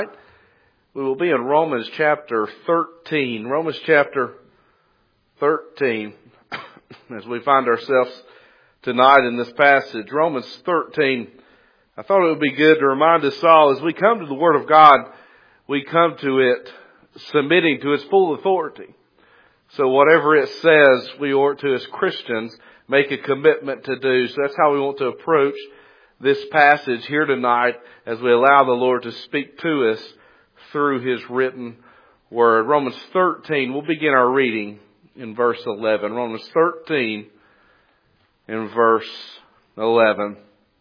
We will be in Romans chapter 13. Romans chapter 13. As we find ourselves tonight in this passage. Romans 13. I thought it would be good to remind us all, as we come to the Word of God, we come to it submitting to its full authority. So whatever it says, we ought to, as Christians, make a commitment to do. So that's how we want to approach this passage here tonight as we allow the Lord to speak to us through His written Word. Romans 13, we'll begin our reading in verse 11. Romans 13 in verse 11.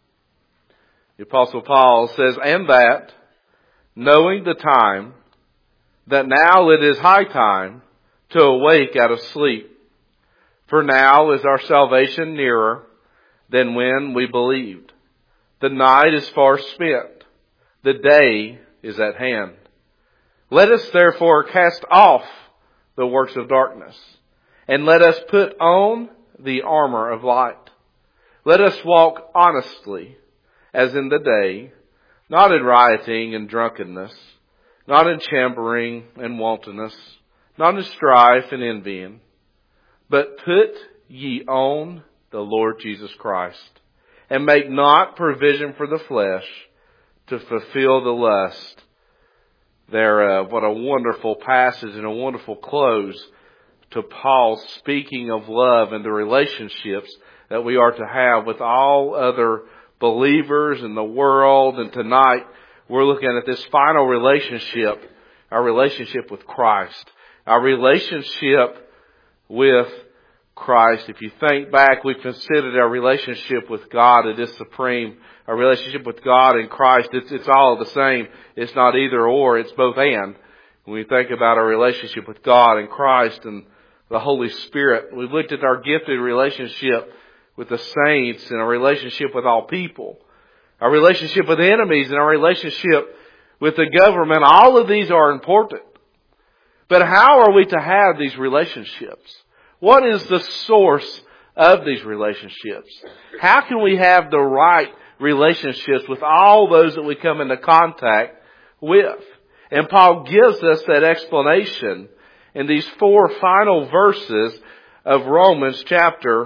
The Apostle Paul says, "And that, knowing the time, that now it is high time to awake out of sleep. For now is our salvation nearer than when we believed. The night is far spent. The day is at hand. Let us therefore cast off the works of darkness, and let us put on the armor of light. Let us walk honestly as in the day, not in rioting and drunkenness, not in chambering and wantonness, not in strife and envying, but put ye on the Lord Jesus Christ, and make not provision for the flesh to fulfill the lust thereof." What a wonderful passage and a wonderful close to Paul speaking of love and the relationships that we are to have with all other believers in the world. And tonight we're looking at this final relationship, our relationship with Christ. Our relationship with Christ. If you think back, we've considered our relationship with God. It is supreme. Our relationship with God and Christ, it's all the same. It's not either or, it's both and. When we think about our relationship with God and Christ and the Holy Spirit, we've looked at our gifted relationship with the saints and our relationship with all people. Our relationship with enemies and our relationship with the government. All of these are important. But how are we to have these relationships? What is the source of these relationships? How can we have the right relationships with all those that we come into contact with? And Paul gives us that explanation in these 4 final verses of Romans chapter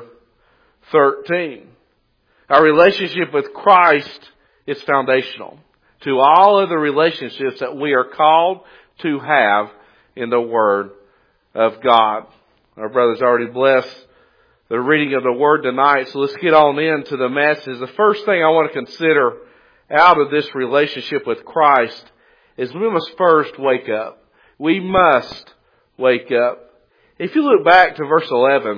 13. Our relationship with Christ is foundational to all of the relationships that we are called to have in the Word of God. Our brother's already blessed the reading of the Word tonight, so let's get on into the message. The first thing I want to consider out of this relationship with Christ is we must first wake up. We must wake up. If you look back to verse 11,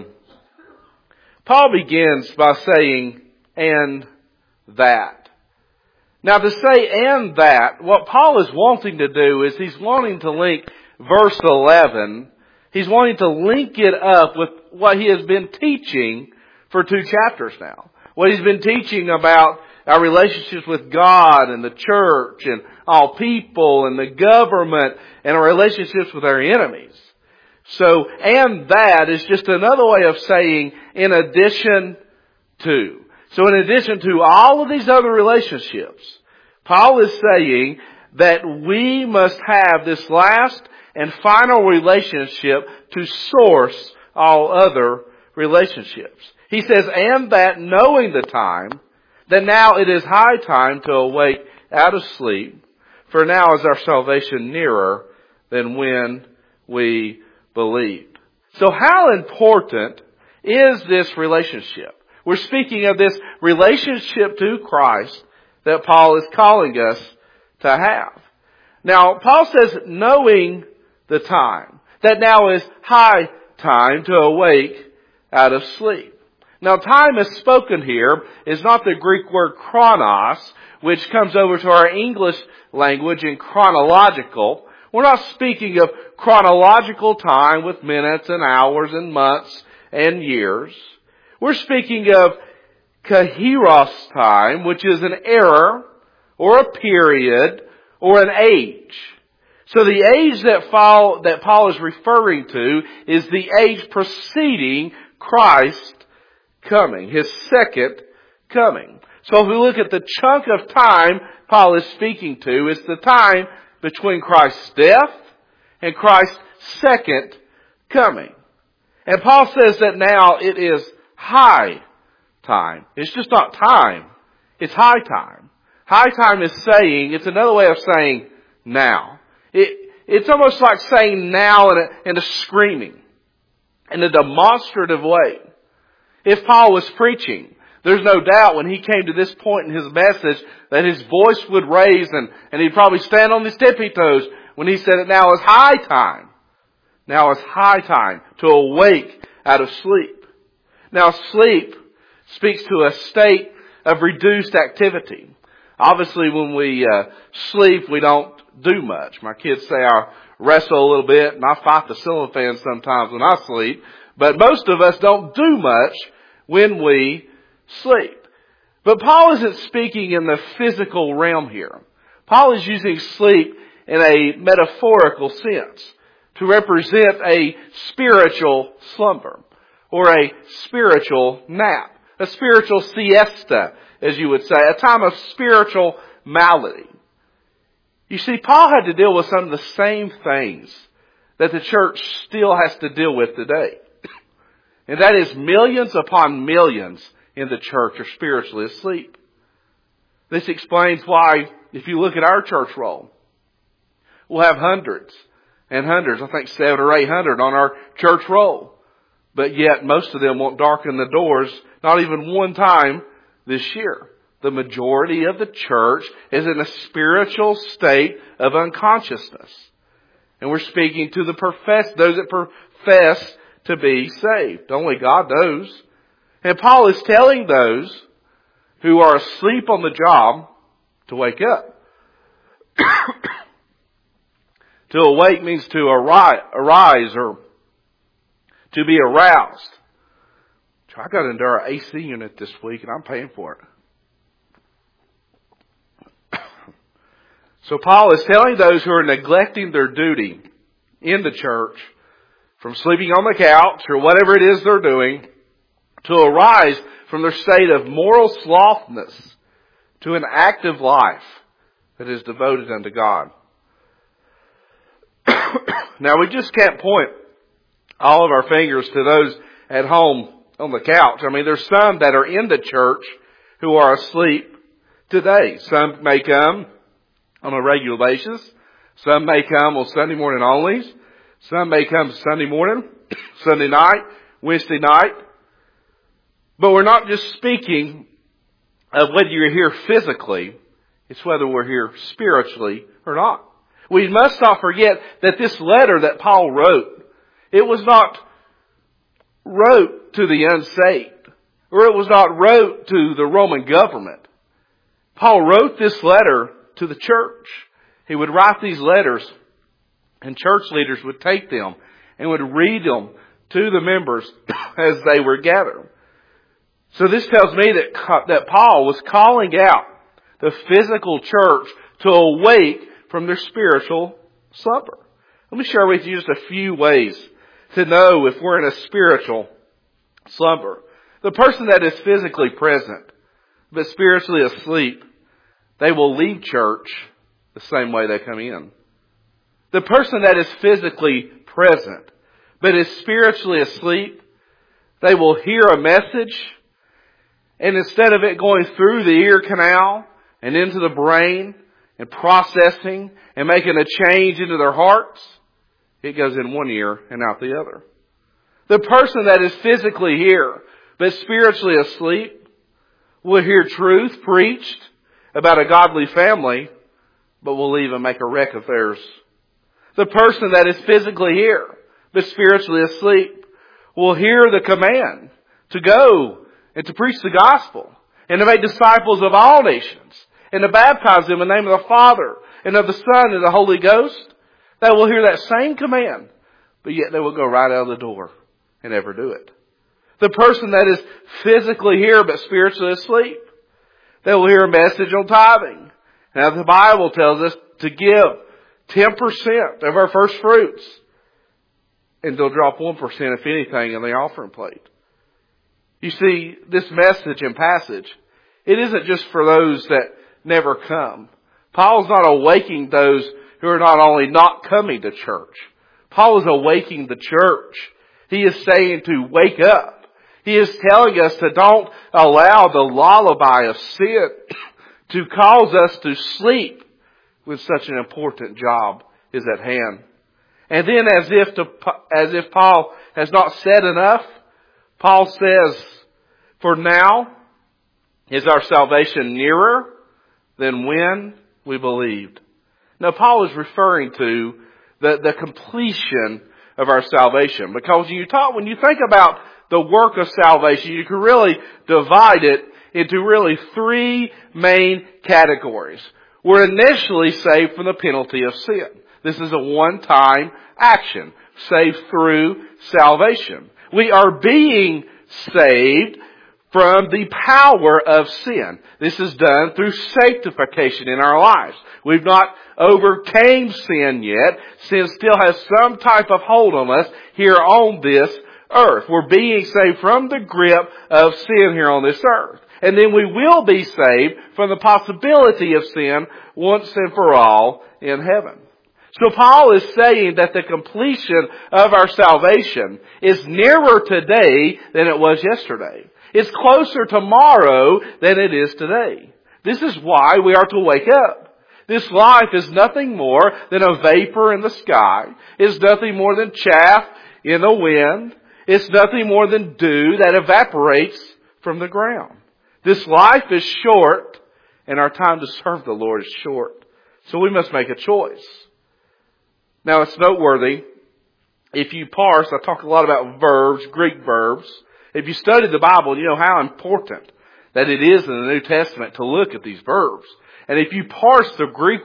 Paul begins by saying, "and that." Now to say "and that," what Paul is wanting to do is he's wanting to link verse 11. He's wanting to link it up with what he has been teaching for 2 chapters now. What he's been teaching about our relationships with God and the church and all people and the government and our relationships with our enemies. So, "and that" is just another way of saying "in addition to." So in addition to all of these other relationships, Paul is saying that we must have this last and final relationship to source all other relationships. He says, "And that, knowing the time, that now it is high time to awake out of sleep, for now is our salvation nearer than when we believed." So how important is this relationship? We're speaking of this relationship to Christ that Paul is calling us to have. Now, Paul says, knowing the time, that now is high time to awake out of sleep. Now, time as spoken here is not the Greek word chronos, which comes over to our English language in chronological. We're not speaking of chronological time with minutes and hours and months and years. We're speaking of kairos time, which is an era or a period or an age. So the age that Paul is referring to is the age preceding Christ's coming, His second coming. So if we look at the chunk of time Paul is speaking to, it's the time between Christ's death and Christ's second coming. And Paul says that now it is high time. It's just not time. It's high time. High time is saying, it's another way of saying now. It's almost like saying now in a screaming, in a demonstrative way. If Paul was preaching, there's no doubt when he came to this point in his message that his voice would raise and he'd probably stand on his tippy toes when he said it now is high time. Now is high time to awake out of sleep. Now sleep speaks to a state of reduced activity. Obviously when we sleep we don't do much. My kids say I wrestle a little bit and I fight the ceiling fan sometimes when I sleep. But most of us don't do much when we sleep. But Paul isn't speaking in the physical realm here. Paul is using sleep in a metaphorical sense to represent a spiritual slumber or a spiritual nap, a spiritual siesta, as you would say, a time of spiritual malady. You see, Paul had to deal with some of the same things that the church still has to deal with today. And that is millions upon millions in the church are spiritually asleep. This explains why, if you look at our church roll, we'll have hundreds and hundreds, I think 700 or 800 on our church roll. But yet most of them won't darken the doors, not even one time this year. The majority of the church is in a spiritual state of unconsciousness. And we're speaking to those that profess to be saved. Only God knows. And Paul is telling those who are asleep on the job to wake up. To awake means to arise or to be aroused. I got into our AC unit this week and I'm paying for it. So Paul is telling those who are neglecting their duty in the church, from sleeping on the couch or whatever it is they're doing, to arise from their state of moral slothness to an active life that is devoted unto God. Now we just can't point all of our fingers to those at home on the couch. I mean, there's some that are in the church who are asleep today. Some may come on a regular basis. Some may come on Sunday morning only. Some may come Sunday morning, Sunday night, Wednesday night. But we're not just speaking of whether you're here physically. It's whether we're here spiritually or not. We must not forget that this letter that Paul wrote, it was not wrote to the unsaved, or it was not wrote to the Roman government. Paul wrote this letter to the church. He would write these letters, and church leaders would take them and would read them to the members as they were gathered. So this tells me that Paul was calling out the physical church to awake from their spiritual slumber. Let me share with you just a few ways to know if we're in a spiritual slumber. The person that is physically present but spiritually asleep, they will leave church the same way they come in. The person that is physically present but is spiritually asleep, they will hear a message, and instead of it going through the ear canal and into the brain and processing and making a change into their hearts, it goes in one ear and out the other. The person that is physically here but spiritually asleep will hear truth preached about a godly family, but will leave and make a wreck of theirs. The person that is physically here but spiritually asleep will hear the command to go and to preach the gospel and to make disciples of all nations and to baptize them in the name of the Father and of the Son and the Holy Ghost. They will hear that same command, but yet they will go right out of the door and never do it. The person that is physically here but spiritually asleep, they will hear a message on tithing. Now the Bible tells us to give 10% of our first fruits, and they'll drop 1% if anything in the offering plate. You see, this message and passage, it isn't just for those that never come. Paul's not awakening those who are not only not coming to church. Paul is awakening the church. He is saying to wake up. He is telling us to don't allow the lullaby of sin to cause us to sleep when such an important job is at hand. And then as if Paul has not said enough, Paul says, for now is our salvation nearer than when we believed. Now Paul is referring to the completion of our salvation. Because when you think about the work of salvation, you can really divide it into really three main categories. We're initially saved from the penalty of sin. This is a one-time action, saved through salvation. We are being saved from the power of sin. This is done through sanctification in our lives. We've not overcame sin yet. Sin still has some type of hold on us here on this earth. We're being saved from the grip of sin here on this earth. And then we will be saved from the possibility of sin once and for all in heaven. So Paul is saying that the completion of our salvation is nearer today than it was yesterday. It's closer tomorrow than it is today. This is why we are to wake up. This life is nothing more than a vapor in the sky. It's nothing more than chaff in the wind. It's nothing more than dew that evaporates from the ground. This life is short, and our time to serve the Lord is short. So we must make a choice. Now it's noteworthy, if you parse, I talk a lot about verbs, Greek verbs. If you study the Bible, you know how important that it is in the New Testament to look at these verbs. And if you parse the Greek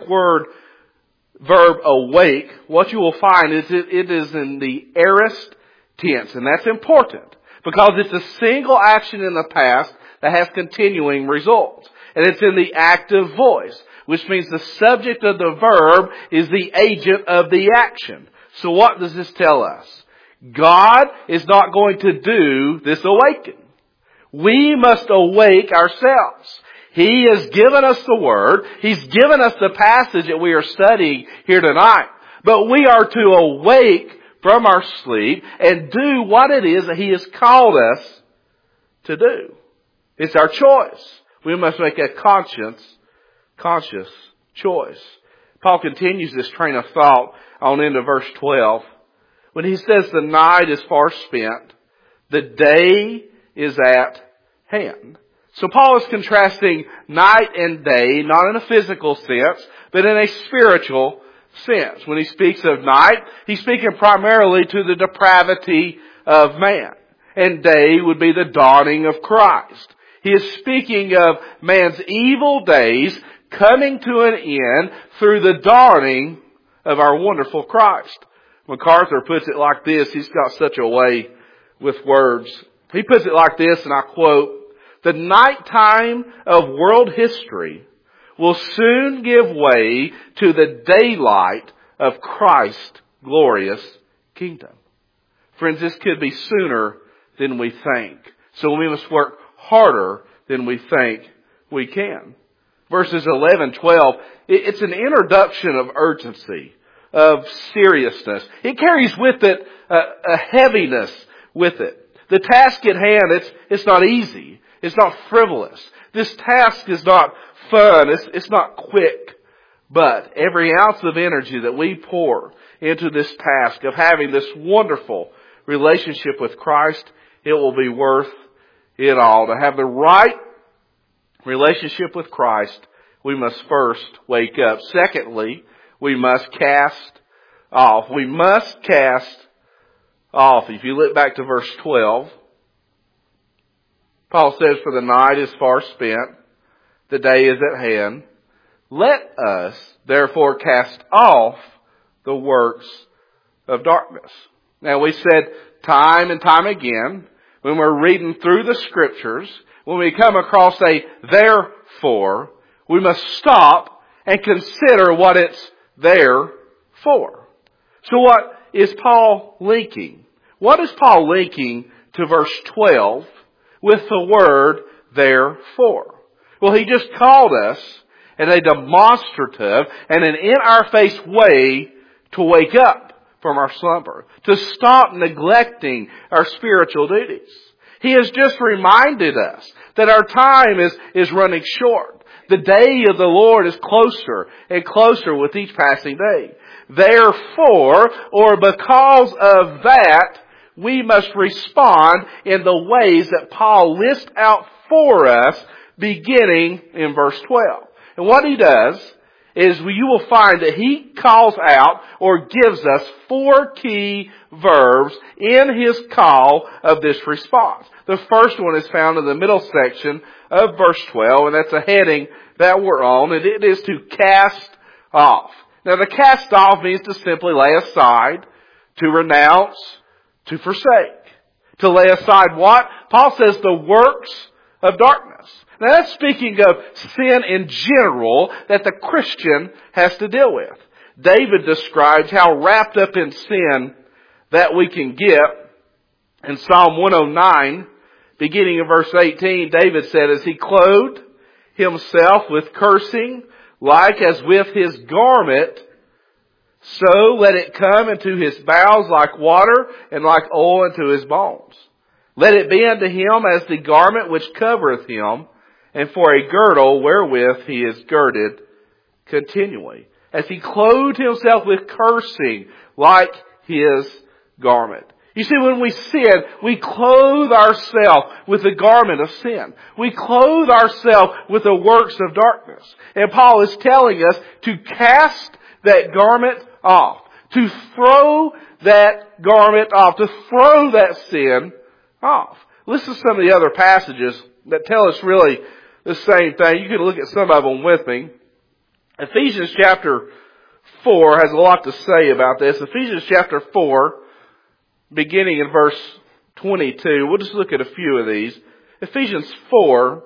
verb awake, what you will find is it is in the aorist tense. And that's important because it's a single action in the past that has continuing results. And it's in the active voice, which means the subject of the verb is the agent of the action. So what does this tell us? God is not going to do this awakening. We must awake ourselves. He has given us the Word. He's given us the passage that we are studying here tonight. But we are to awake from our sleep and do what it is that He has called us to do. It's our choice. We must make a conscious choice. Paul continues this train of thought on into verse 12. When he says the night is far spent, the day is at hand. So Paul is contrasting night and day, not in a physical sense, but in a spiritual sense. When he speaks of night, he's speaking primarily to the depravity of man. And day would be the dawning of Christ. He is speaking of man's evil days coming to an end through the dawning of our wonderful Christ. MacArthur puts it like this. He's got such a way with words. He puts it like this, and I quote, "The nighttime of world history will soon give way to the daylight of Christ's glorious kingdom." Friends, this could be sooner than we think. So we must work harder than we think we can. Verses 11, 12, it's an introduction of urgency, of seriousness. It carries with it a heaviness with it. The task at hand, it's not easy. It's not frivolous. This task is not fun. It's not quick. But every ounce of energy that we pour into this task of having this wonderful relationship with Christ, it will be worth it all. To have the right relationship with Christ, we must first wake up. Secondly, we must cast off. We must cast off. If you look back to verse 12, Paul says, "For the night is far spent, the day is at hand. Let us therefore cast off the works of darkness." Now we said time and time again, when we're reading through the Scriptures, when we come across a therefore, we must stop and consider what it's there for. So what is Paul linking? What is Paul linking to verse 12 with the word therefore? Well, he just called us and a demonstrative and an in-our-face way to wake up from our slumber, to stop neglecting our spiritual duties. He has just reminded us that our time is running short. The day of the Lord is closer and closer with each passing day. Therefore, or because of that, we must respond in the ways that Paul lists out for us beginning in verse 12. And what he does is you will find that he calls out or gives us 4 key verbs in his call of this response. The first one is found in the middle section of verse 12, and that's a heading that we're on, and it is to cast off. Now the cast off means to simply lay aside, to renounce, to forsake. To lay aside what? Paul says the works of darkness. Now that's speaking of sin in general that the Christian has to deal with. David describes how wrapped up in sin that we can get. In Psalm 109, beginning in verse 18, David said, as he clothed himself with cursing, like as with his garment, so let it come into his bowels like water and like oil into his bones. Let it be unto him as the garment which covereth him, and for a girdle wherewith he is girded continually. As he clothed himself with cursing like his garment. You see, when we sin, we clothe ourselves with the garment of sin. We clothe ourselves with the works of darkness. And Paul is telling us to cast that garment off. To throw that garment off. To throw that sin off. Listen to some of the other passages that tell us really the same thing. You can look at some of them with me. Ephesians chapter 4 has a lot to say about this. Ephesians chapter 4, beginning in verse 22. We'll just look at a few of these. Ephesians 4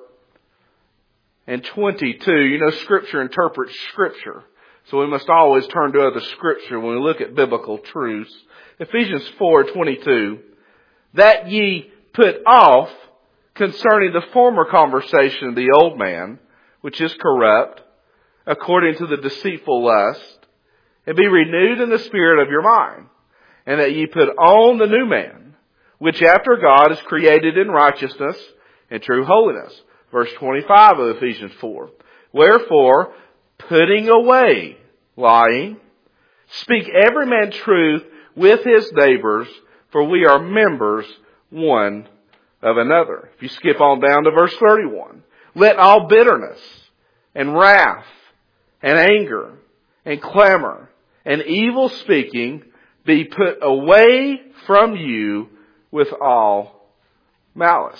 and 22. You know, Scripture interprets Scripture. So we must always turn to other Scripture when we look at biblical truths. Ephesians 4:22. That ye put off concerning the former conversation of the old man, which is corrupt, according to the deceitful lust, and be renewed in the spirit of your mind, and that ye put on the new man, which after God is created in righteousness and true holiness. Verse 25 of Ephesians 4. Wherefore, putting away lying, speak every man truth with his neighbors, for we are members one of another. If you skip on down to verse 31. Let all bitterness and wrath and anger and clamor and evil speaking be put away from you with all malice.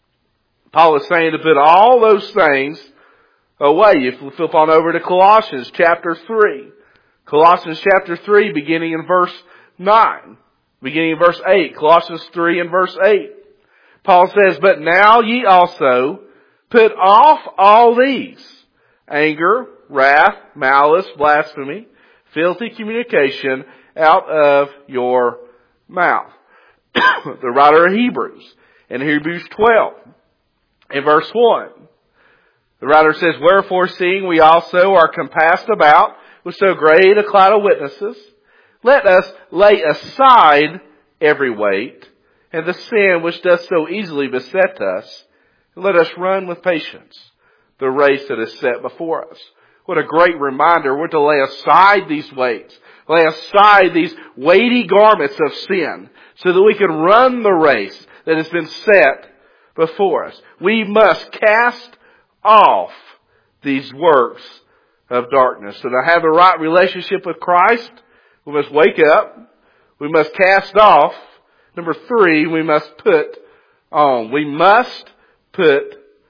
Paul is saying to put all those things away. If we flip on over to Colossians chapter 3. Colossians chapter 3 beginning in verse 9. Beginning in verse 8. Colossians 3 and verse 8. Paul says, but now ye also put off all these: anger, wrath, malice, blasphemy, filthy communication out of your mouth. The writer of Hebrews, in Hebrews 12, in verse 1, the writer says, wherefore seeing we also are compassed about with so great a cloud of witnesses, let us lay aside every weight and the sin which doth so easily beset us, and let us run with patience the race that is set before us. What a great reminder. We're to lay aside these weights. Lay aside these weighty garments of sin so that we can run the race that has been set before us. We must cast off these works of darkness. So to have the right relationship with Christ, we must wake up. We must cast off. Number 3, we must put on. We must put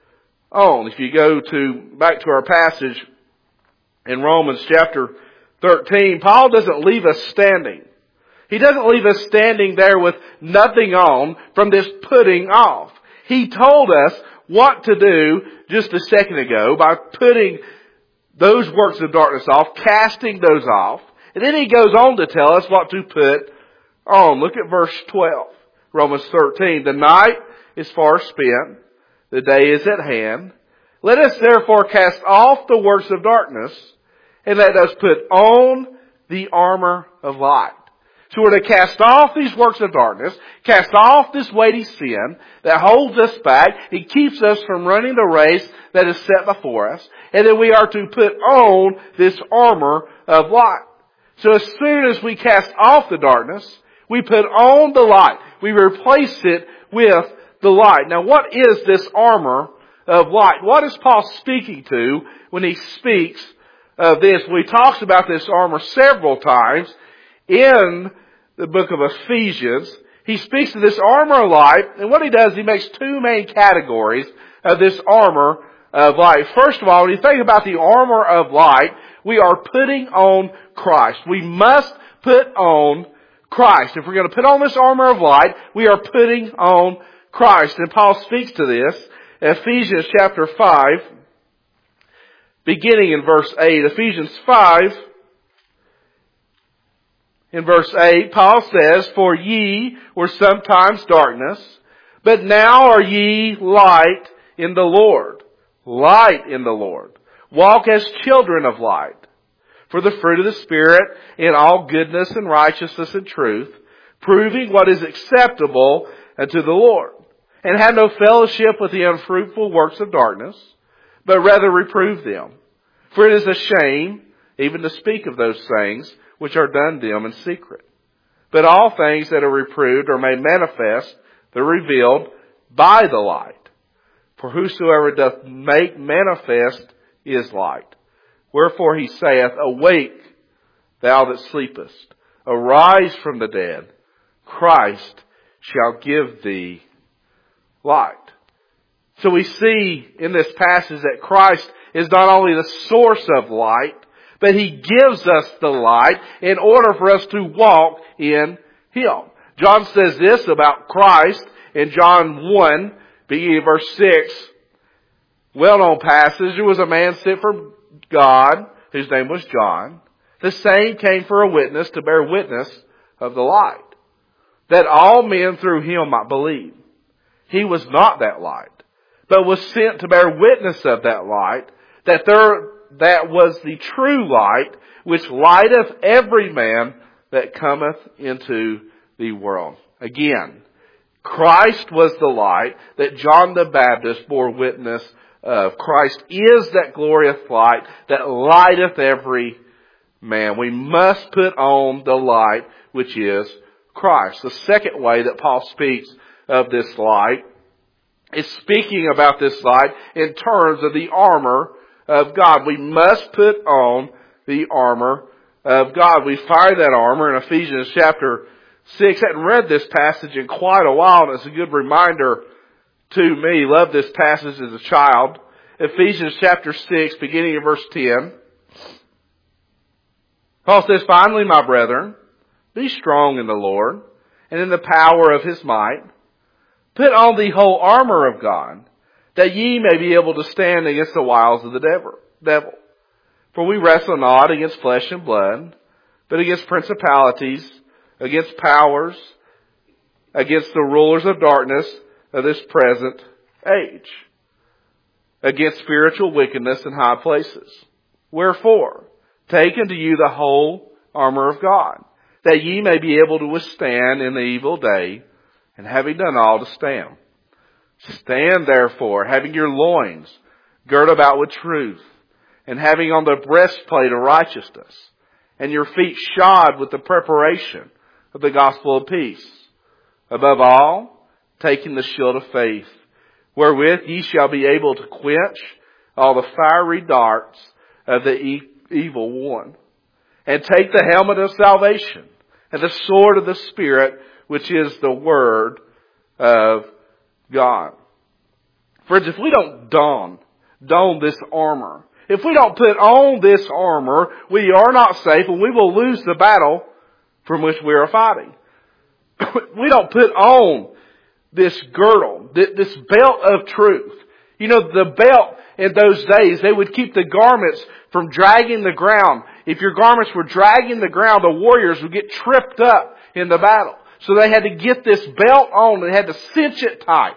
on. If you go back to our passage in Romans chapter 13, Paul doesn't leave us standing. He doesn't leave us standing there with nothing on from this putting off. He told us what to do just a second ago by putting those works of darkness off, casting those off. And then he goes on to tell us what to put on. Look at verse 12. Romans 13. The night is far spent. The day is at hand. Let us therefore cast off the works of darkness, and let us put on the armor of light. So we're to cast off these works of darkness, cast off this weighty sin that holds us back and keeps us from running the race that is set before us. And then we are to put on this armor of light. So as soon as we cast off the darkness, we put on the light. We replace it with the light. Now what is this armor of light? What is Paul speaking to when he speaks of this? Well, he talks about this armor several times in the book of Ephesians. He speaks of this armor of light, and what he does, he makes two main categories of this armor of light. First of all, when you think about the armor of light, we are putting on Christ. We must put on Christ. If we're going to put on this armor of light, we are putting on Christ. And Paul speaks to this in Ephesians chapter 5, beginning in verse 8. Ephesians 5, in verse 8, Paul says, "For ye were sometimes darkness, but now are ye light in the Lord." Light in the Lord. "Walk as children of light. For the fruit of the Spirit in all goodness and righteousness and truth, proving what is acceptable unto the Lord. And have no fellowship with the unfruitful works of darkness, but rather reprove them. For it is a shame even to speak of those things which are done them in secret. But all things that are reproved or made manifest, they're revealed by the light. For whosoever doth make manifest is light. Wherefore he saith, Awake, thou that sleepest. Arise from the dead. Christ shall give thee light." So we see in this passage that Christ is not only the source of light, but He gives us the light in order for us to walk in Him. John says this about Christ in John 1, beginning verse 6. Well-known passage. There was a man sent from God, whose name was John. The same came for a witness, to bear witness of the light, that all men through him might believe. He was not that light, but was sent to bear witness of that light, that was the true light, which lighteth every man that cometh into the world. Again, Christ was the light that John the Baptist bore witness of. Christ is that glorious light that lighteth every man. We must put on the light, which is Christ. The second way that Paul speaks of this light is speaking about this light in terms of the armor of God. We must put on the armor of God. We find that armor in Ephesians chapter 6. I hadn't read this passage in quite a while, and it's a good reminder to me. Loved this passage as a child. Ephesians chapter 6, beginning in verse 10. Paul says, "Finally, my brethren, be strong in the Lord and in the power of His might. Put on the whole armor of God, that ye may be able to stand against the wiles of the devil. For we wrestle not against flesh and blood, but against principalities, against powers, against the rulers of darkness of this present age, against spiritual wickedness in high places. Wherefore, take unto you the whole armor of God, that ye may be able to withstand in the evil day, and having done all, to stand. Stand therefore, having your loins girt about with truth, and having on the breastplate of righteousness, and your feet shod with the preparation of the gospel of peace. Above all, taking the shield of faith, wherewith ye shall be able to quench all the fiery darts of the evil one. And take the helmet of salvation, and the sword of the Spirit, which is the Word of God." Friends, if we don't don this armor, if we don't put on this armor, we are not safe, and we will lose the battle from which we are fighting. We don't put on this girdle, this belt of truth. You know, the belt in those days, they would keep the garments from dragging the ground. If your garments were dragging the ground, the warriors would get tripped up in the battle. So they had to get this belt on. They had to cinch it tight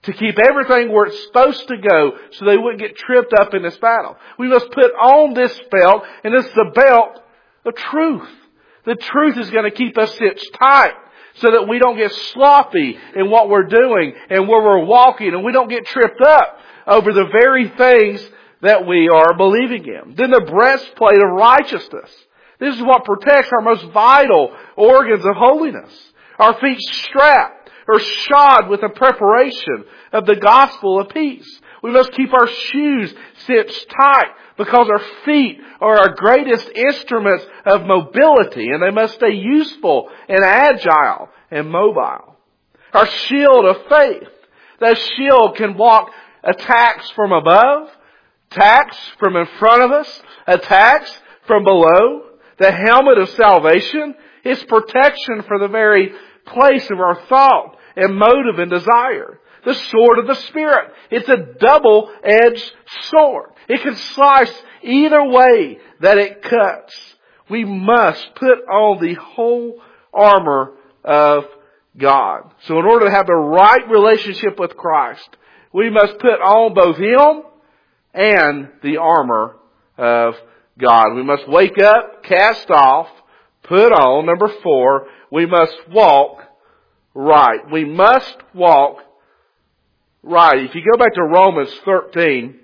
to keep everything where it's supposed to go so they wouldn't get tripped up in this battle. We must put on this belt, and this is the belt of truth. The truth is going to keep us stitched tight so that we don't get sloppy in what we're doing and where we're walking, and we don't get tripped up over the very things that we are believing in. Then the breastplate of righteousness. This is what protects our most vital organs of holiness. Our feet strapped or shod with the preparation of the gospel of peace. We must keep our shoes stitched tight because our feet are our greatest instruments of mobility, and they must stay useful and agile and mobile. Our shield of faith. That shield can block attacks from above, attacks from in front of us, attacks from below. The helmet of salvation is protection for the very place of our thought and motive and desire. The sword of the Spirit. It's a double-edged sword. It can slice either way that it cuts. We must put on the whole armor of God. So in order to have the right relationship with Christ, we must put on both Him and the armor of God. We must wake up, cast off, put on. Number 4, we must walk right. We must walk right. If you go back to Romans 13,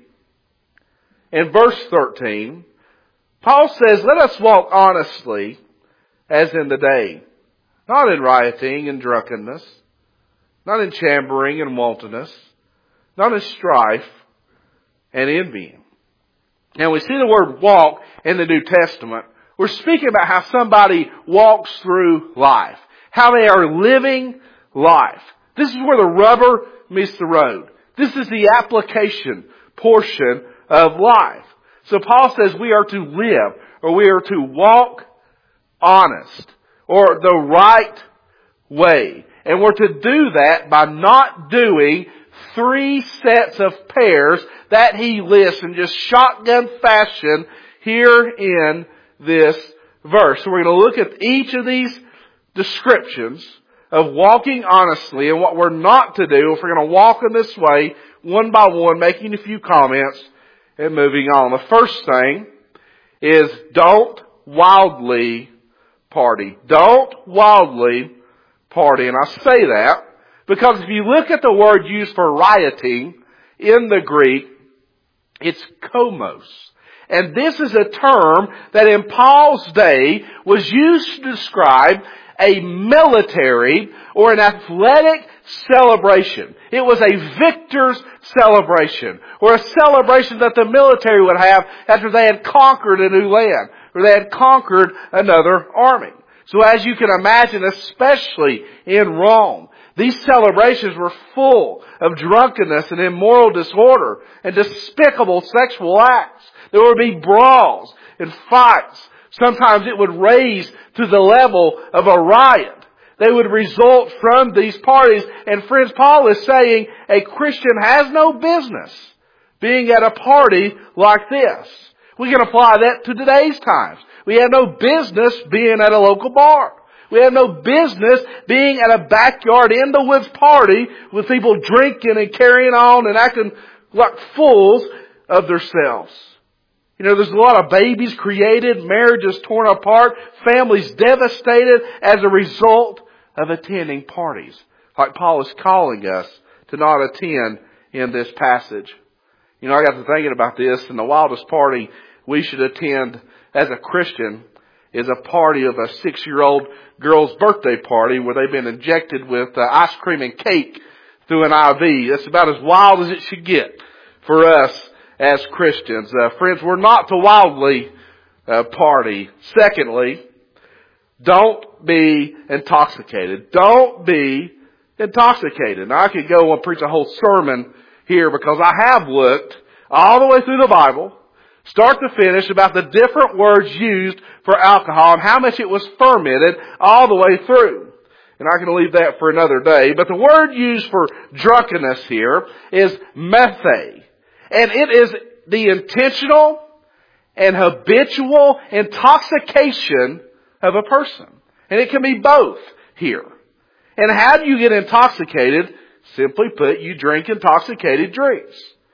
in verse 13, Paul says, let us walk honestly as in the day, not in rioting and drunkenness, not in chambering and wantonness, not in strife and envying. Now we see the word walk in the New Testament. We're speaking about how somebody walks through life, how they are living life. This is where the rubber meets the road. This is the application portion of life. So Paul says we are to live, or we are to walk honest, or the right way. And we're to do that by not doing 3 sets of pairs that he lists in just shotgun fashion here in this verse. So we're going to look at each of these descriptions of walking honestly and what we're not to do if we're going to walk in this way, one by one, making a few comments and moving on. The first thing is don't wildly party. Don't wildly party. And I say that because if you look at the word used for rioting in the Greek, it's komos. And this is a term that in Paul's day was used to describe a military or an athletic celebration. It was a victor's celebration, or a celebration that the military would have after they had conquered a new land, or they had conquered another army. So as you can imagine, especially in Rome, these celebrations were full of drunkenness and immoral disorder and despicable sexual acts. There would be brawls and fights. Sometimes it would raise to the level of a riot. They would result from these parties. And friends, Paul is saying a Christian has no business being at a party like this. We can apply that to today's times. We have no business being at a local bar. We have no business being at a backyard in the woods party with people drinking and carrying on and acting like fools of themselves. You know, there's a lot of babies created, marriages torn apart, families devastated as a result of attending parties, like Paul is calling us to not attend in this passage. You know, I got to thinking about this, and the wildest party we should attend as a Christian is a party of a 6-year-old girl's birthday party where they've been injected with ice cream and cake through an IV. That's about as wild as it should get for us as Christians. Friends, we're not to wildly party. Secondly, don't be intoxicated. Don't be intoxicated. Now, I could go and preach a whole sermon here because I have looked all the way through the Bible, start to finish, about the different words used for alcohol and how much it was fermented all the way through. And I can leave that for another day. But the word used for drunkenness here is methe. And it is the intentional and habitual intoxication of a person. And it can be both here. And how do you get intoxicated? Simply put, you drink intoxicated drinks.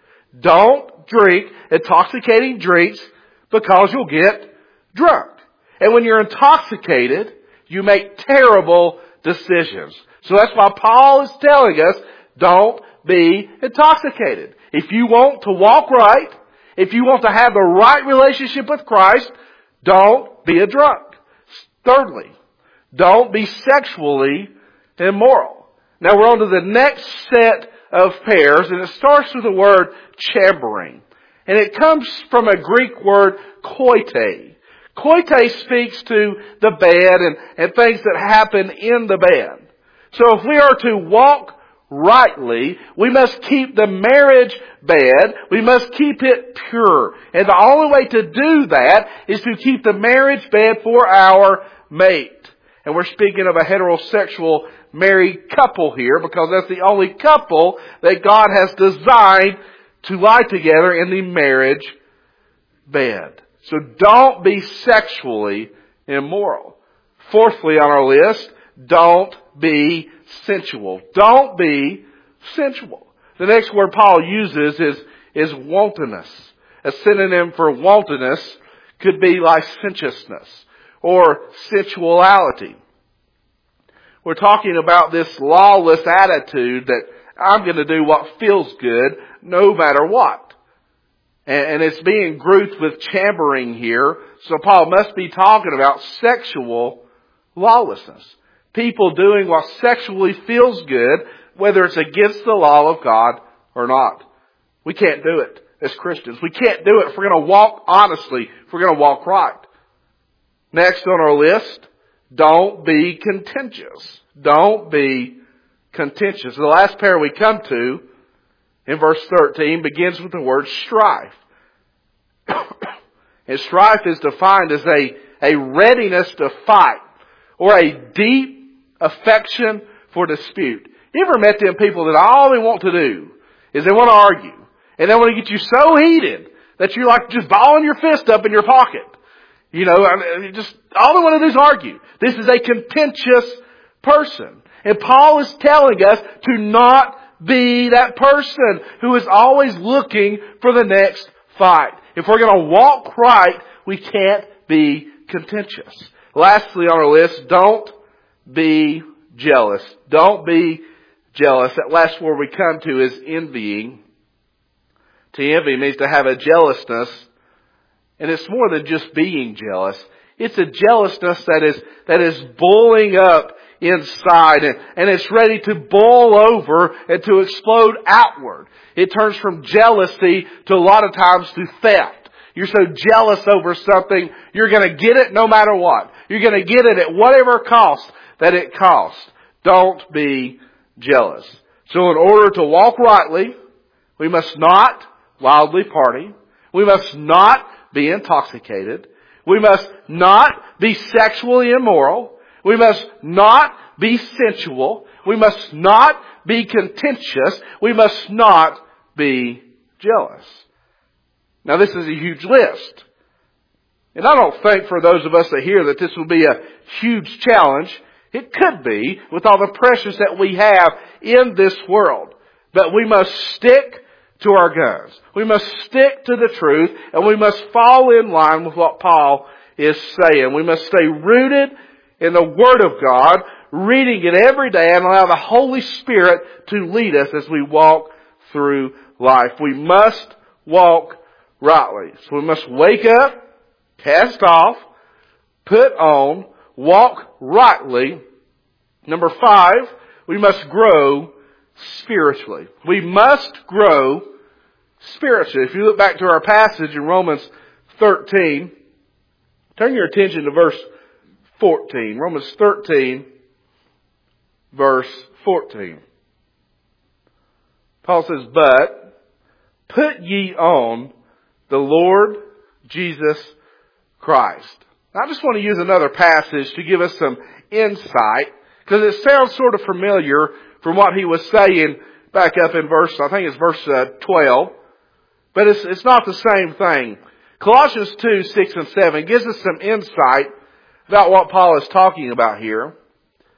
Don't drink intoxicating drinks because you'll get drunk. And when you're intoxicated, you make terrible decisions. So that's why Paul is telling us, don't be intoxicated. If you want to walk right, if you want to have the right relationship with Christ, don't be a drunk. Thirdly, don't be sexually immoral. Now we're on to the next set of pairs, and it starts with the word chambering. And it comes from a Greek word koite. Koite speaks to the bed and things that happen in the bed. So if we are to walk rightly, we must keep the marriage bed, we must keep it pure. And the only way to do that is to keep the marriage bed for our mate. And we're speaking of a heterosexual married couple here, because that's the only couple that God has designed to lie together in the marriage bed. So don't be sexually immoral. Fourthly on our list, don't be sensual. Don't be sensual. The next word Paul uses is wantonness. A synonym for wantonness could be licentiousness or sensuality. We're talking about this lawless attitude that I'm going to do what feels good no matter what. And it's being grouped with chambering here. So Paul must be talking about sexual lawlessness. People doing what sexually feels good, whether it's against the law of God or not. We can't do it as Christians. We can't do it if we're going to walk honestly, if we're going to walk right. Next on our list, don't be contentious. Don't be contentious. The last pair we come to in verse 13 begins with the word strife. And strife is defined as a readiness to fight or a deep affection for dispute. You ever met them people that all they want to do is they want to argue. And they want to get you so heated that you're like just balling your fist up in your pocket. You know, just all they want to do is argue. This is a contentious person. And Paul is telling us to not be that person who is always looking for the next fight. If we're going to walk right, we can't be contentious. Lastly on our list, don't be jealous. Don't be jealous. That last word we come to is envying. To envy means to have a jealousness. And it's more than just being jealous. It's a jealousness that is boiling up inside and it's ready to boil over and to explode outward. It turns from jealousy to a lot of times to theft. You're so jealous over something, you're going to get it no matter what. You're going to get it at whatever cost that it costs. Don't be jealous. So in order to walk rightly, we must not wildly party. We must not be intoxicated. We must not be sexually immoral. We must not be sensual. We must not be contentious. We must not be jealous. Now this is a huge list. And I don't think for those of us that hear that this will be a huge challenge. It could be with all the pressures that we have in this world. But we must stick to our guns. We must stick to the truth and we must fall in line with what Paul is saying. We must stay rooted in the Word of God, reading it every day and allow the Holy Spirit to lead us as we walk through life. We must walk rightly. So we must wake up, cast off, put on, walk rightly. Number 5, we must grow spiritually. We must grow spiritually. If you look back to our passage in Romans 13, turn your attention to verse 14. Romans 13, verse 14. Paul says, "But put ye on the Lord Jesus Christ." Now, I just want to use another passage to give us some insight, because it sounds sort of familiar from what he was saying back up in verse 12. But it's not the same thing. Colossians 2, 6 and 7 gives us some insight about what Paul is talking about here.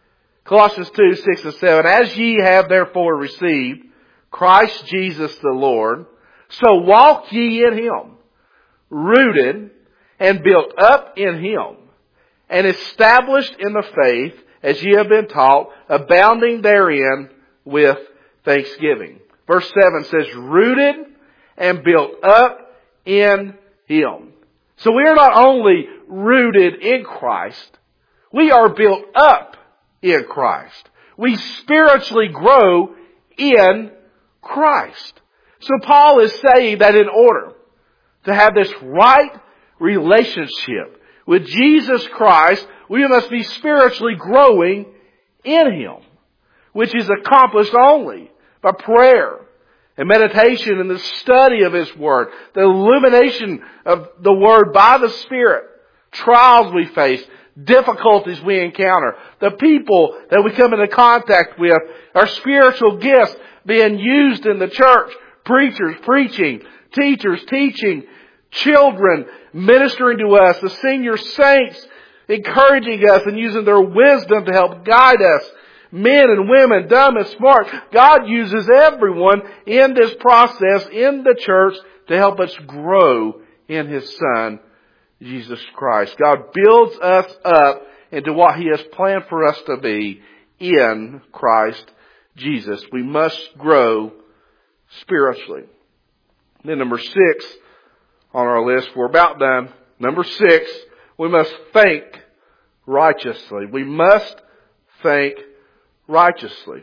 Colossians 2, 6 and 7. As ye have therefore received Christ Jesus the Lord, so walk ye in Him, rooted and built up in Him, and established in the faith as ye have been taught, abounding therein with thanksgiving. Verse 7 says, rooted and built up in Him. So we are not only rooted in Christ, we are built up in Christ. We spiritually grow in Christ. So Paul is saying that in order to have this right relationship with Jesus Christ, we must be spiritually growing in Him, which is accomplished only by prayer and meditation and the study of His Word, the illumination of the Word by the Spirit, trials we face, difficulties we encounter, the people that we come into contact with, our spiritual gifts being used in the church, preachers preaching, teachers teaching, children ministering to us, the senior saints encouraging us and using their wisdom to help guide us, men and women, dumb and smart. God uses everyone in this process in the church to help us grow in His Son, Jesus Christ. God builds us up into what He has planned for us to be in Christ Jesus. We must grow spiritually. Then number 6 on our list, we're about done. Number 6, we must think righteously. We must think righteously.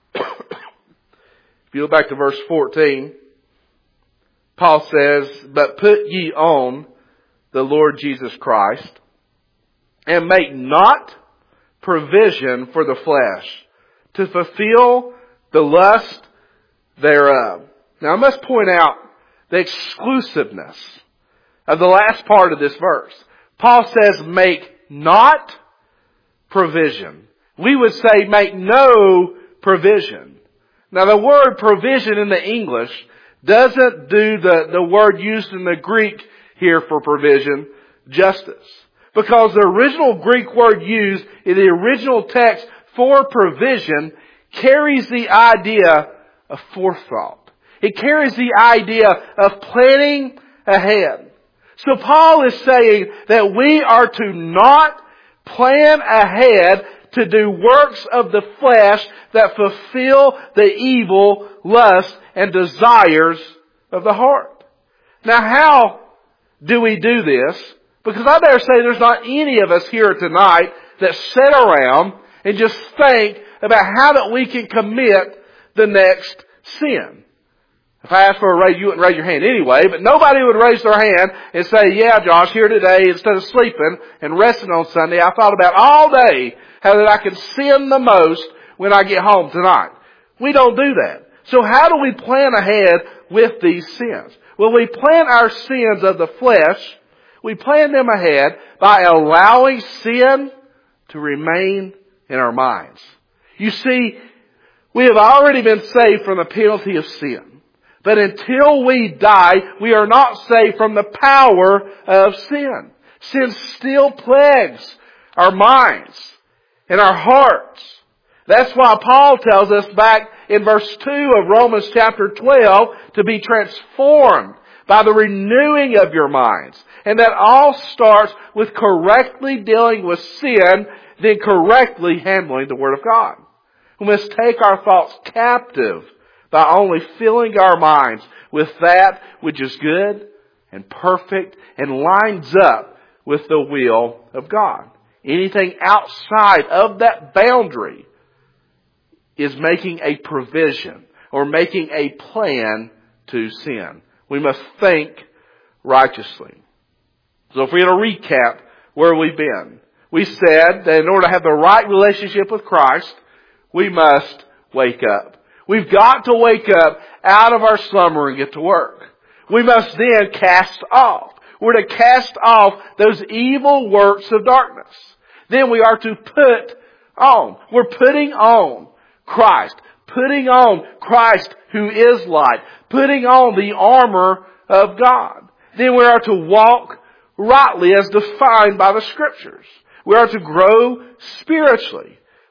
If you look back to verse 14, Paul says, but put ye on the Lord Jesus Christ, and make not provision for the flesh to fulfill the lust thereof. Now I must point out the exclusiveness of the last part of this verse. Paul says, make not provision. We would say, make no provision. Now the word provision in the English doesn't do the word used in the Greek here for provision justice. Because the original Greek word used in the original text for provision carries the idea of forethought. It carries the idea of planning ahead. So Paul is saying that we are to not plan ahead to do works of the flesh that fulfill the evil lust and desires of the heart. Now how do we do this? Because I dare say there's not any of us here tonight that sit around and just think about how that we can commit the next sin. If I asked for a raise, you wouldn't raise your hand anyway, but nobody would raise their hand and say, yeah, Josh, here today, instead of sleeping and resting on Sunday, I thought about all day how that I can sin the most when I get home tonight. We don't do that. So how do we plan ahead with these sins? Well, we plan our sins of the flesh, we plan them ahead by allowing sin to remain in our minds. You see, we have already been saved from the penalty of sin. But until we die, we are not saved from the power of sin. Sin still plagues our minds and our hearts. That's why Paul tells us back in verse 2 of Romans chapter 12 to be transformed by the renewing of your minds. And that all starts with correctly dealing with sin, then correctly handling the Word of God. We must take our thoughts captive by only filling our minds with that which is good and perfect and lines up with the will of God. Anything outside of that boundary is making a provision or making a plan to sin. We must think righteously. So if we're going to recap where we've been, we said that in order to have the right relationship with Christ, we must wake up. We've got to wake up out of our slumber and get to work. We must then cast off. We're to cast off those evil works of darkness. Then we are to put on. We're putting on Christ. Putting on Christ who is light. Putting on the armor of God. Then we are to walk rightly as defined by the Scriptures. We are to grow spiritually.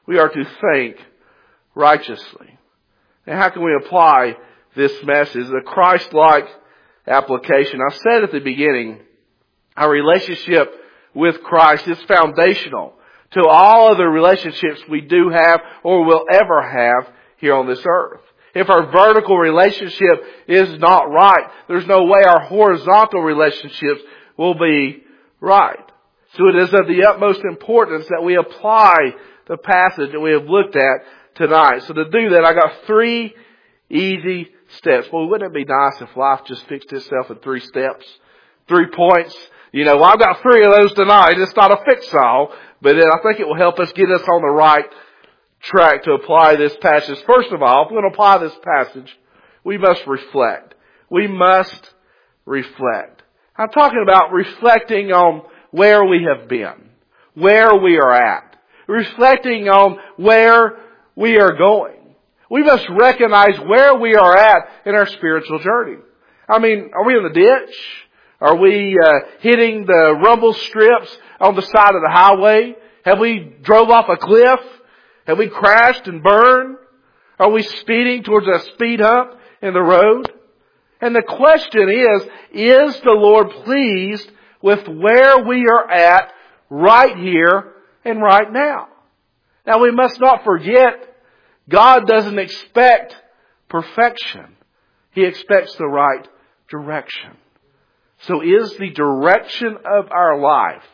We are to think righteously. And how can we apply this message? The Christ-like application. I said at the beginning, our relationship with Christ is foundational to all other relationships we do have or will ever have here on this earth. If our vertical relationship is not right, there's no way our horizontal relationships will be right. So it is of the utmost importance that we apply the passage that we have looked at tonight. So to do that, I got 3 easy steps. Well, wouldn't it be nice if life just fixed itself in 3 steps? 3 points. Well, I've got 3 of those tonight. It's not a fix-all, but I think it will help us get us on the right track to apply this passage. First of all, if we're going to apply this passage, we must reflect. We must reflect. I'm talking about reflecting on where we have been, where we are at, reflecting on where we are going. We must recognize where we are at in our spiritual journey. Are we in the ditch? Are we hitting the rumble strips on the side of the highway? Have we drove off a cliff? Have we crashed and burned? Are we speeding towards a speed hump in the road? And the question is the Lord pleased with where we are at right here and right now? Now we must not forget, God doesn't expect perfection. He expects the right direction. So is the direction of our life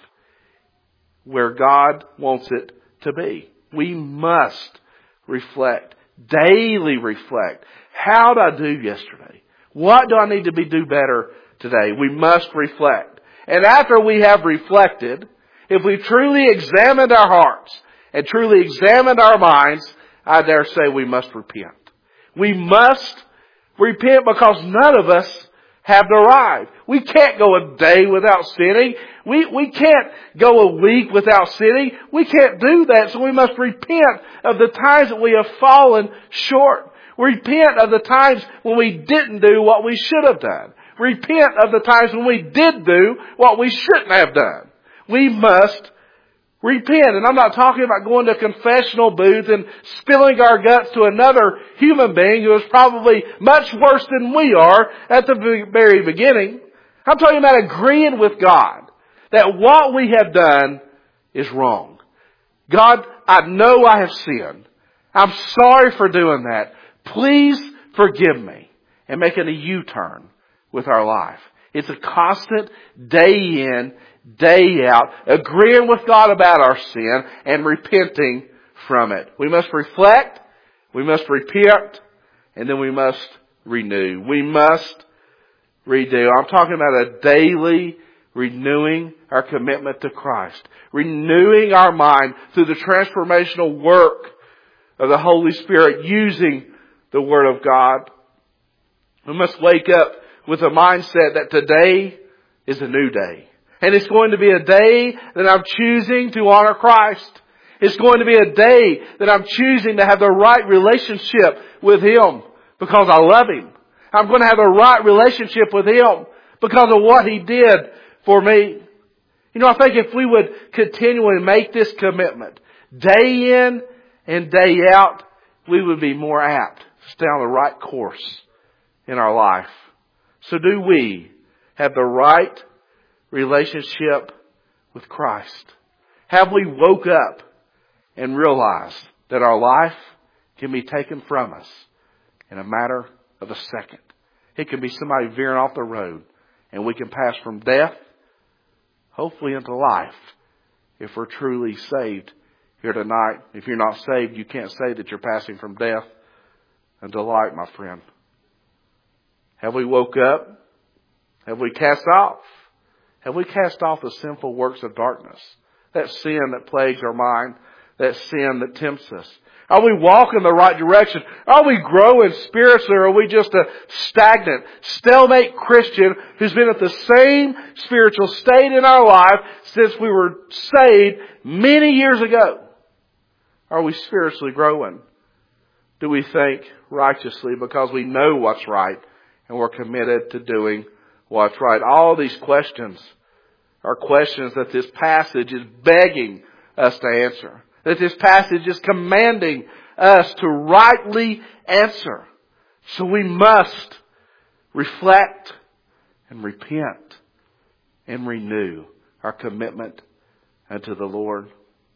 where God wants it to be? We must reflect, daily reflect. How did I do yesterday? What do I need to do better today? We must reflect. And after we have reflected, if we truly examined our hearts and truly examined our minds, I dare say we must repent. We must repent because none of us have arrived. We can't go a day without sinning. We can't go a week without sinning. We can't do that. So we must repent of the times that we have fallen short. Repent of the times when we didn't do what we should have done. Repent of the times when we did do what we shouldn't have done. We must repent. And I'm not talking about going to a confessional booth and spilling our guts to another human being who is probably much worse than we are at the very beginning. I'm talking about agreeing with God that what we have done is wrong. God, I know I have sinned. I'm sorry for doing that. Please forgive me, and making a U-turn with our life. It's a constant day in, day out, agreeing with God about our sin and repenting from it. We must reflect, we must repent, and then we must renew. We must redo. I'm talking about a daily renewing our commitment to Christ. Renewing our mind through the transformational work of the Holy Spirit using the Word of God. We must wake up with a mindset that today is a new day. And it's going to be a day that I'm choosing to honor Christ. It's going to be a day that I'm choosing to have the right relationship with Him because I love Him. I'm going to have a right relationship with Him because of what He did for me. I think if we would continually make this commitment day in and day out, we would be more apt to stay on the right course in our life. So do we have the right relationship with Christ? Have we woke up and realized that our life can be taken from us in a matter of a second? It can be somebody veering off the road and we can pass from death, hopefully, into life if we're truly saved here tonight. If you're not saved, you can't say that you're passing from death into life, my friend. Have we woke up? Have we cast off? Have we cast off the sinful works of darkness? That sin that plagues our mind, that sin that tempts us. Are we walking the right direction? Are we growing spiritually, or are we just a stagnant, stalemate Christian who's been at the same spiritual state in our life since we were saved many years ago? Are we spiritually growing? Do we think righteously because we know what's right and we're committed to doing what's right? All these questions are questions that this passage is begging us to answer. That this passage is commanding us to rightly answer. So we must reflect and repent and renew our commitment unto the Lord.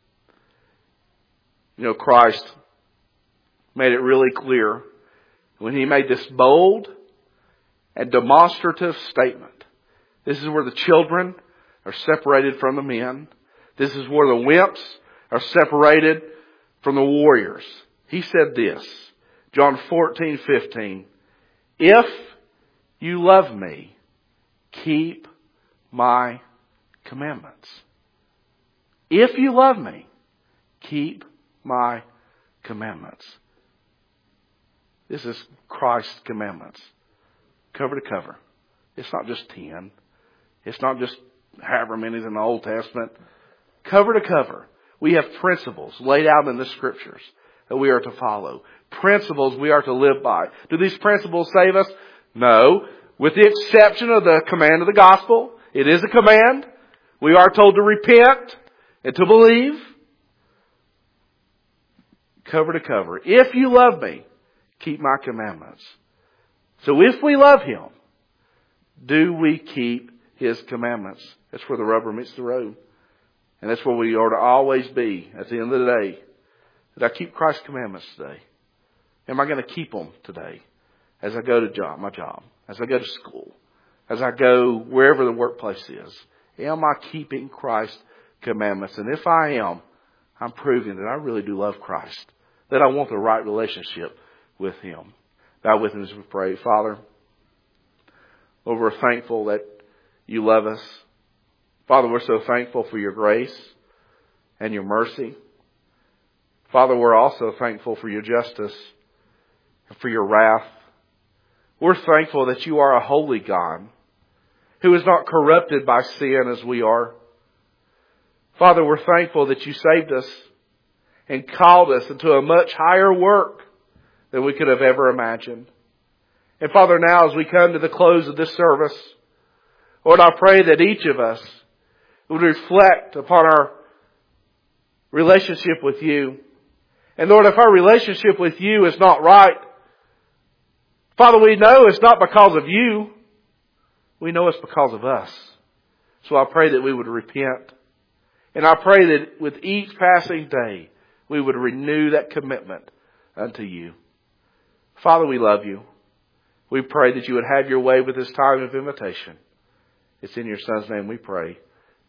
You know, Christ made it really clear when He made this bold and demonstrative statement. This is where the children are separated from the men. This is where the wimps are separated from the warriors. He said this, John 14:15, "If you love me, keep my commandments." If you love me, keep my commandments. This is Christ's commandments, cover to cover. It's not just 10. It's not just however many in the Old Testament. Cover to cover, we have principles laid out in the Scriptures that we are to follow. Principles we are to live by. Do these principles save us? No. With the exception of the command of the gospel, it is a command. We are told to repent and to believe. Cover to cover. If you love me, keep my commandments. So if we love Him, do we keep His commandments? That's where the rubber meets the road. And that's where we are to always be at the end of the day. Did I keep Christ's commandments today? Am I going to keep them today? As I go to my job, as I go to school, as I go wherever the workplace is. Am I keeping Christ's commandments? And if I am, I'm proving that I really do love Christ. That I want the right relationship with Him. Bow with me as we pray. Father, Lord, we're thankful that You love us. Father, we're so thankful for Your grace and Your mercy. Father, we're also thankful for Your justice and for Your wrath. We're thankful that You are a holy God who is not corrupted by sin as we are. Father, we're thankful that You saved us and called us into a much higher work than we could have ever imagined. And Father, now as we come to the close of this service, Lord, I pray that each of us would reflect upon our relationship with You. And Lord, if our relationship with You is not right, Father, we know it's not because of You. We know it's because of us. So I pray that we would repent. And I pray that with each passing day, we would renew that commitment unto You. Father, we love You. We pray that You would have Your way with this time of invitation. It's in Your Son's name we pray.